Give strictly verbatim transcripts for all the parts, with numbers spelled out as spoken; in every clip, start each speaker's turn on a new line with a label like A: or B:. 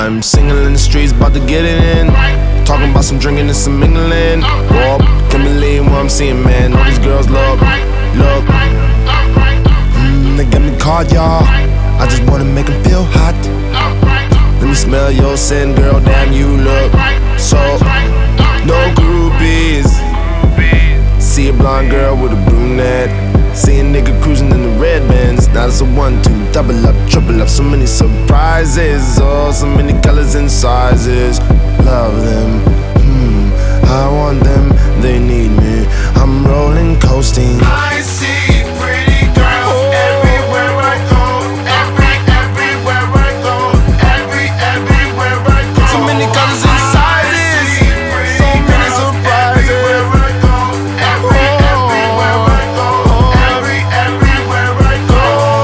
A: I'm single in the streets, about to get it in. Talking about some drinking and some mingling. Whoa, can't believe what I'm seeing, man. All these girls look, look. Mm, they got me caught, y'all. I just wanna make them feel hot. Let me smell your scent, girl, damn you look so. No groupies. See a blonde girl with a brunette. See a nigga cruising in the red Benz. Now it's a one, two, double up, triple up. So many surprises, oh, so many colors and sizes. Love them, hmm, I want them, they need me. I'm rolling, coasting.
B: I see pretty girls oh. everywhere I go. Every, everywhere I go. Every, everywhere I go.
A: So many colors and sizes, so many surprises.
B: Everywhere I go. Every, everywhere I go. Every, everywhere I go.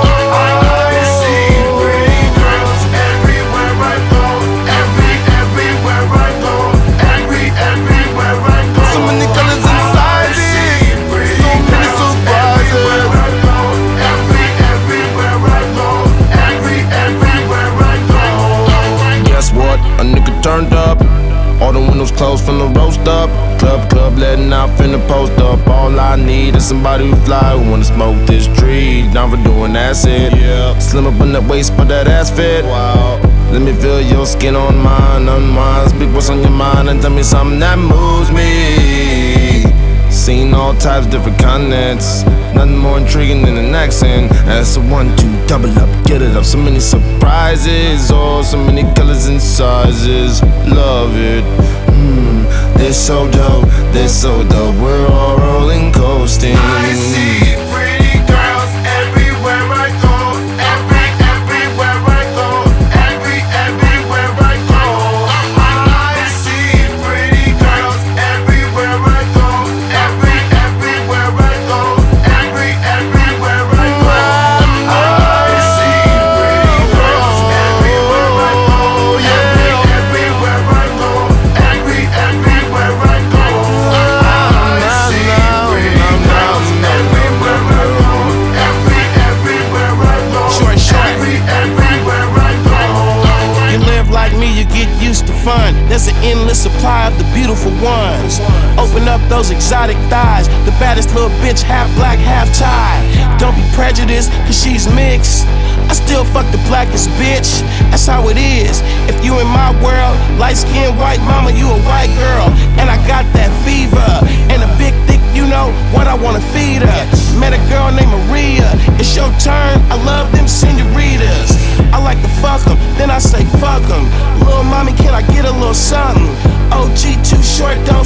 B: I see pretty girls everywhere I go. Every, everywhere I go. Every, everywhere I go.
A: So many colors and sizes, so many surprises.
B: Every, everywhere I go. Every, everywhere I go.
A: Guess what? A nigga turned up. All the windows closed from the roast up. Club, club, letting out finna post up. All I need is somebody who fly, who wanna smoke this tree. Down for doing acid. Yeah. Slim up on that waist, but that ass fit. Wow. Let me feel your skin on mine, unwind. Speak what's on your mind and tell me something that moves me. Seen all types, different continents. Nothing more intriguing than an accent. That's a one, two, double up, get it up. So many surprises, oh, so many colors and sizes. Love it, hmm, they're so dope, they're so dope. We're all rolling, coasting.
B: I see pretty girls everywhere I go. Every, everywhere I go. Every, everywhere I go. I see pretty girls everywhere I go. Every, everywhere I go. Every, everywhere I go. I see pretty girls everywhere I go. Every, everywhere I go. Every, everywhere I go. I see pretty girls everywhere I go. Every, everywhere I go.
C: Short, short.
B: Every, everywhere I go.
C: You live like me, you get used to fun. There's an endless supply of the beautiful ones. Open up those exotic thighs. The baddest little bitch, half black, half Thai. Don't be prejudiced, cause she's mixed. I still fuck the blackest bitch. That's how it is. If you in my world, light skinned white mama, you a white girl. And I got that fever. And a big thick, you know what I wanna feed her. Met a girl named Maria. It's your turn, I love them senoritas. I like to fuck them, then I say fuck them. Little mommy, can I get a little something? O G too short, don't